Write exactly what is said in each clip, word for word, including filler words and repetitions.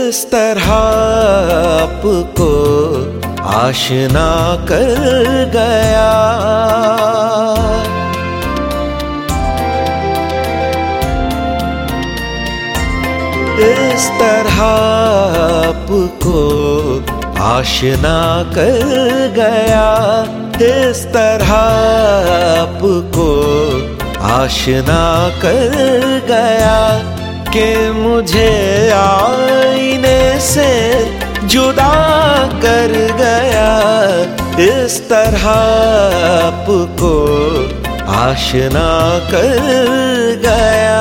इस तरह आपको आशना कर गया। इस तरह आपको आशना कर गया। इस तरह आपको आशना कर गया कि मुझे आईने से जुदा कर गया। इस तरह आपको आशना कर गया।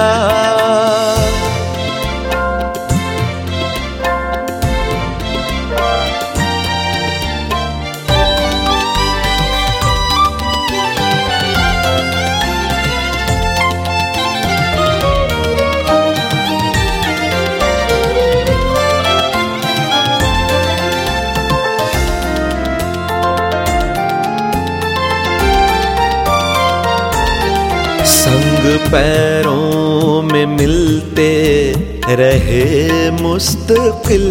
संग पैरों में मिलते रहे मुस्तकिल।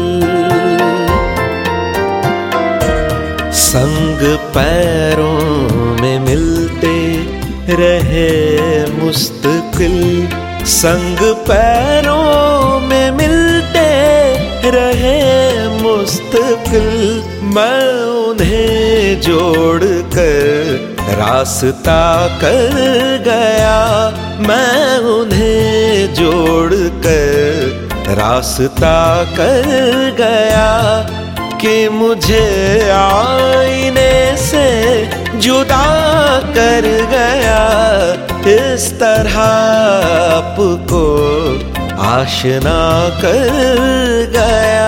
संग पैरों में मिलते रहे मुस्तकिल। संग पैरों में मिलते रहे मुस्तकिल। मैं उन्हें जोड़ कर रास्ता कर गया। मैं उन्हें जोड़ कर रास्ता कर गया कि मुझे आईने से जुदा कर गया। इस तरह आपको आशना कर गया।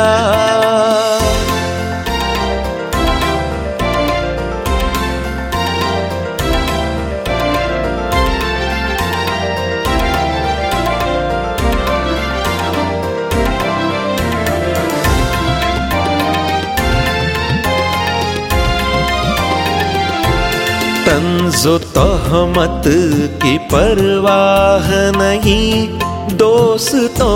तंज़ो तोहमत की परवाह नहीं दोस्तों।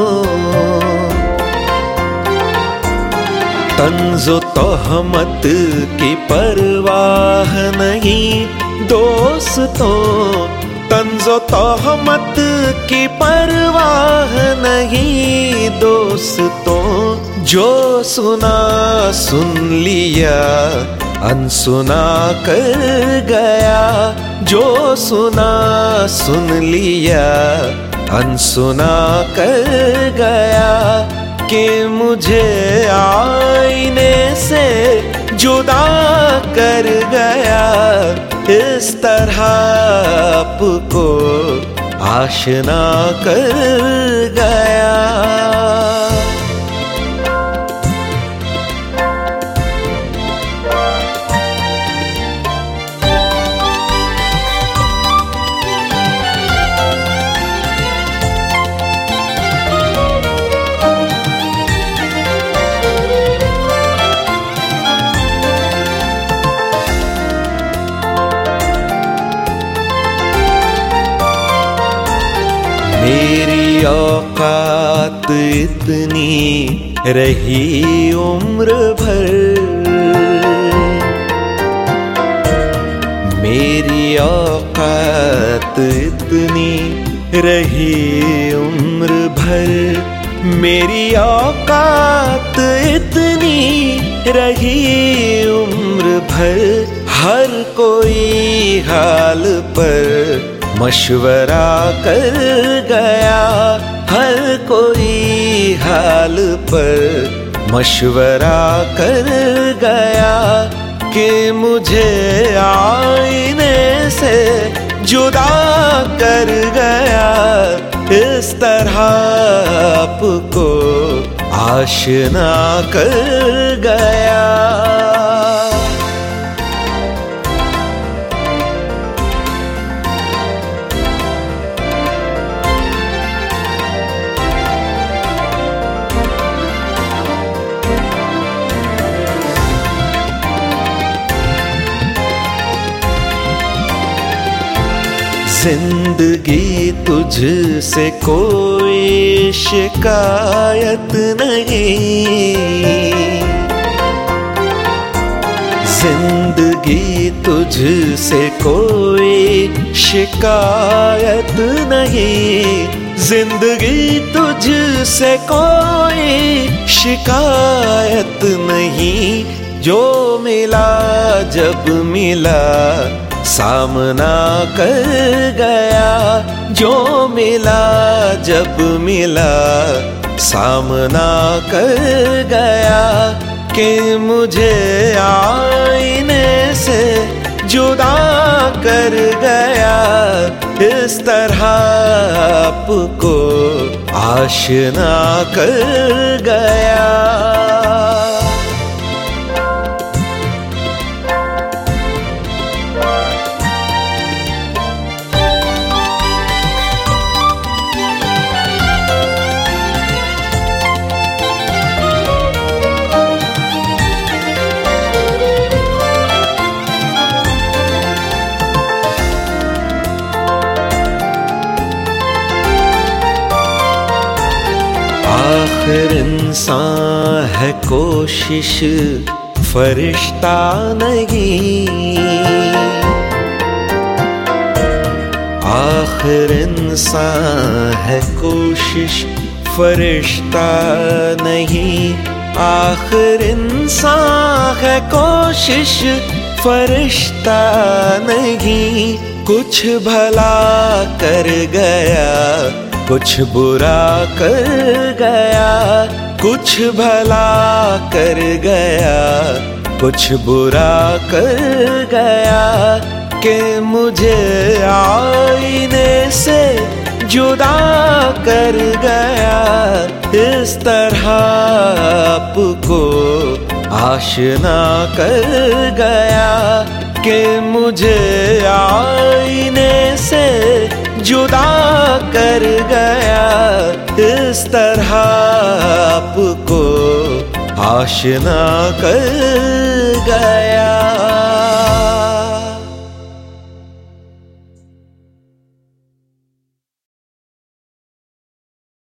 तंज़ो तोहमत की परवाह नहीं दोस्तों। तंज़ो तोहमत की परवाह नहीं दोस्तों। जो सुना सुन लिया अनसुना कर गया। जो सुना सुन लिया अनसुना कर गया कि मुझे आईने से जुदा कर गया। इस तरह आपको आशना कर गया। मेरी औकात इतनी रही उम्र भर। मेरी औकात इतनी रही उम्र भर। मेरी औकात इतनी रही उम्र भर। हर कोई हाल पर मशवरा कर गया। हर कोई हाल पर मशवरा कर गया कि मुझे आईने से जुदा कर गया। इस तरह आपको आशना कर गया। जिंदगी तुझसे कोई शिकायत नहीं, जिंदगी तुझसे कोई शिकायत नहीं, जिंदगी तुझसे कोई शिकायत नहीं। जो मिला जब मिला सामना कर गया, जो मिला जब मिला सामना कर गया, कि मुझे आईने से जुदा कर गया। इस तरह आपको आशना कर गया। आखिर इंसान है कोशिश फरिश्ता नहीं, आखिर इंसान है कोशिश फरिश्ता नहीं, आखिर इंसान है कोशिश फरिश्ता नहीं। कुछ भला कर गया कुछ बुरा कर गया, कुछ भला कर गया कुछ बुरा कर गया, कि मुझे आईने से जुदा कर गया। इस तरह आपको आशना कर गया, कि मुझे आईने से जुदा कर गया। इस तरह आपको आशना कर गया।